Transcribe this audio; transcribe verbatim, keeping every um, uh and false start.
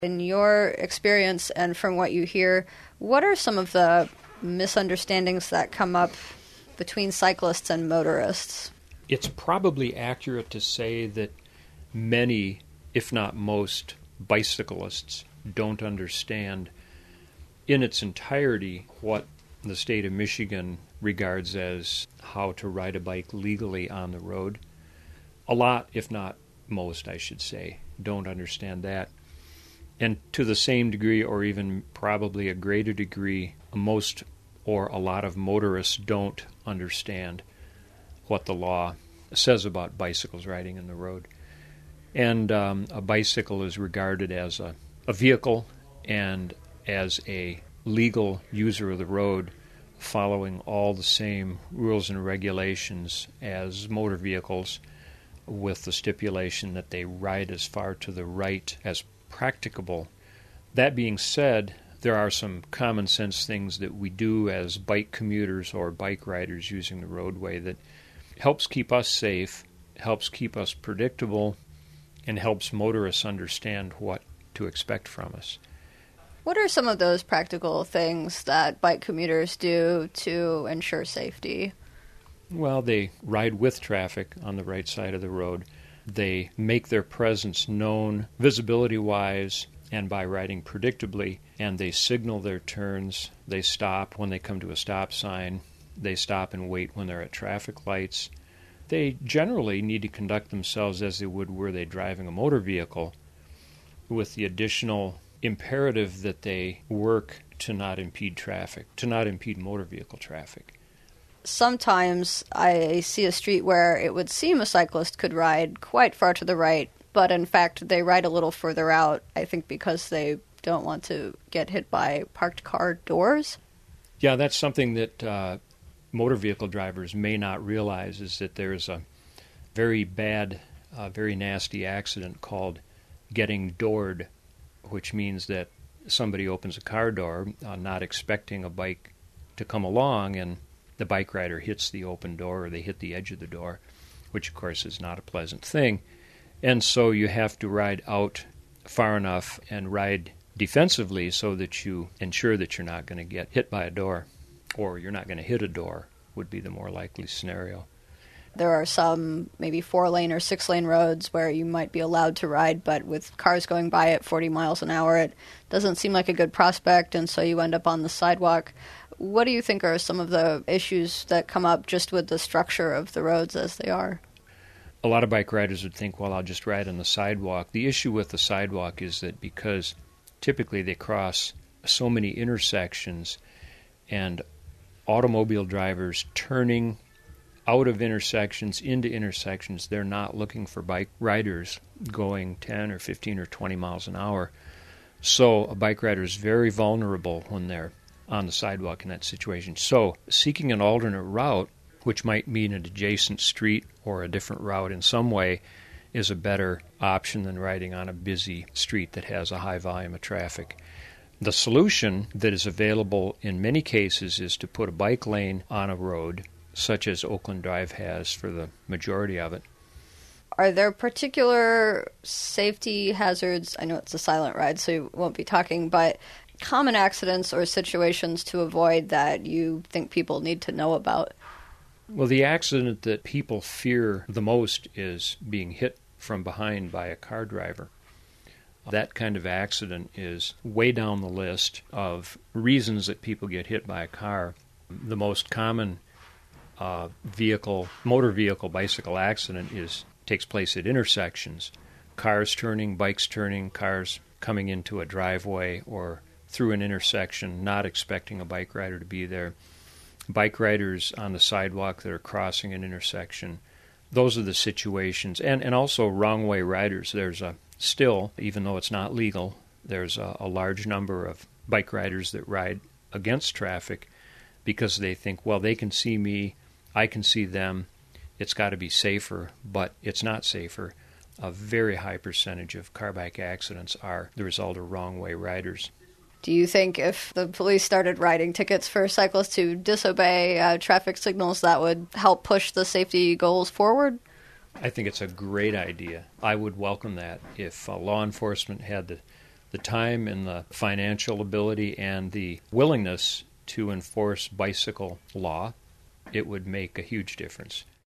In your experience and from what you hear, what are some of the misunderstandings that come up between cyclists and motorists? It's probably accurate to say that many, if not most, bicyclists don't understand in its entirety what the state of Michigan regards as how to ride a bike legally on the road. A lot, if not most, I should say, don't understand that. And to the same degree, or even probably a greater degree, most or a lot of motorists don't understand what the law says about bicycles riding in the road. And um, a bicycle is regarded as a, a vehicle and as a legal user of the road, following all the same rules and regulations as motor vehicles, with the stipulation that they ride as far to the right as practicable. That being said, there are some common sense things that we do as bike commuters or bike riders using the roadway that helps keep us safe, helps keep us predictable, and helps motorists understand what to expect from us. What are some of those practical things that bike commuters do to ensure safety? Well, they ride with traffic on the right side of the road. They make their presence known visibility-wise and by riding predictably, and they signal their turns. They stop when they come to a stop sign. They stop and wait when they're at traffic lights. They generally need to conduct themselves as they would were they driving a motor vehicle, with the additional imperative that they work to not impede traffic, to not impede motor vehicle traffic. Sometimes I see a street where it would seem a cyclist could ride quite far to the right, but in fact they ride a little further out, I think because they don't want to get hit by parked car doors. Yeah, that's something that uh, motor vehicle drivers may not realize, is that there's a very bad, uh, very nasty accident called getting doored, which means that somebody opens a car door uh, not expecting a bike to come along, and the bike rider hits the open door, or they hit the edge of the door, which of course is not a pleasant thing. And so you have to ride out far enough and ride defensively so that you ensure that you're not going to get hit by a door, or you're not going to hit a door would be the more likely scenario. There are some maybe four-lane or six-lane roads where you might be allowed to ride, but with cars going by at forty miles an hour, it doesn't seem like a good prospect, and so you end up on the sidewalk. What do you think are some of the issues that come up just with the structure of the roads as they are? A lot of bike riders would think, well, I'll just ride on the sidewalk. The issue with the sidewalk is that because typically they cross so many intersections, and automobile drivers turning out of intersections into intersections, they're not looking for bike riders going ten or fifteen or twenty miles an hour. So a bike rider is very vulnerable when they're on the sidewalk in that situation. So seeking an alternate route, which might mean an adjacent street or a different route in some way, is a better option than riding on a busy street that has a high volume of traffic. The solution that is available in many cases is to put a bike lane on a road, such as Oakland Drive has for the majority of it. Are there particular safety hazards? I know it's a silent ride, so you won't be talking, but common accidents or situations to avoid that you think people need to know about? Well, the accident that people fear the most is being hit from behind by a car driver. That kind of accident is way down the list of reasons that people get hit by a car. The most common uh, vehicle, motor vehicle, bicycle accident is takes place at intersections. Cars turning, bikes turning, cars coming into a driveway or through an intersection, not expecting a bike rider to be there. Bike riders on the sidewalk that are crossing an intersection. Those are the situations. And, and also wrong-way riders. There's a still, even though it's not legal, there's a, a large number of bike riders that ride against traffic because they think, well, they can see me, I can see them, it's got to be safer, but it's not safer. A very high percentage of car-bike accidents are the result of wrong-way riders. Do you think if the police started writing tickets for cyclists who disobey uh, traffic signals, that would help push the safety goals forward? I think it's a great idea. I would welcome that if uh, law enforcement had the the time and the financial ability and the willingness to enforce bicycle law, it would make a huge difference.